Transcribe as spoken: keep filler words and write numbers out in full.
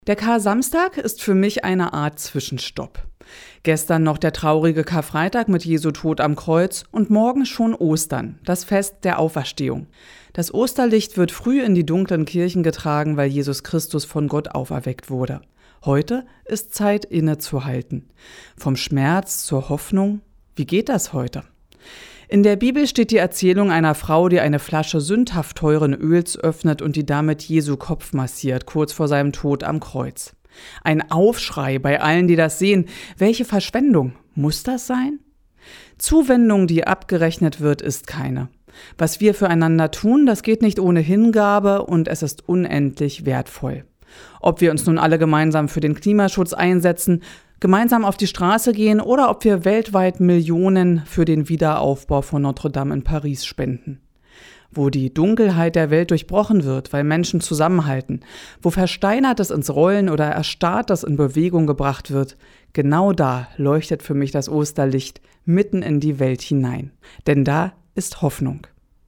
Der Kar-Samstag ist für mich eine Art Zwischenstopp. Gestern noch der traurige Karfreitag mit Jesu Tod am Kreuz und morgen schon Ostern, das Fest der Auferstehung. Das Osterlicht wird früh in die dunklen Kirchen getragen, weil Jesus Christus von Gott auferweckt wurde. Heute ist Zeit, innezuhalten. Vom Schmerz zur Hoffnung. Wie geht das heute? In der Bibel steht die Erzählung einer Frau, die eine Flasche sündhaft teuren Öls öffnet und die damit Jesu Kopf massiert, kurz vor seinem Tod am Kreuz. Ein Aufschrei bei allen, die das sehen. Welche Verschwendung? Muss das sein? Zuwendung, die abgerechnet wird, ist keine. Was wir füreinander tun, das geht nicht ohne Hingabe und es ist unendlich wertvoll. Ob wir uns nun alle gemeinsam für den Klimaschutz einsetzen, gemeinsam auf die Straße gehen oder ob wir weltweit Millionen für den Wiederaufbau von Notre Dame in Paris spenden. Wo die Dunkelheit der Welt durchbrochen wird, weil Menschen zusammenhalten, wo Versteinertes ins Rollen oder Erstarrtes in Bewegung gebracht wird, genau da leuchtet für mich das Osterlicht mitten in die Welt hinein. Denn da ist Hoffnung.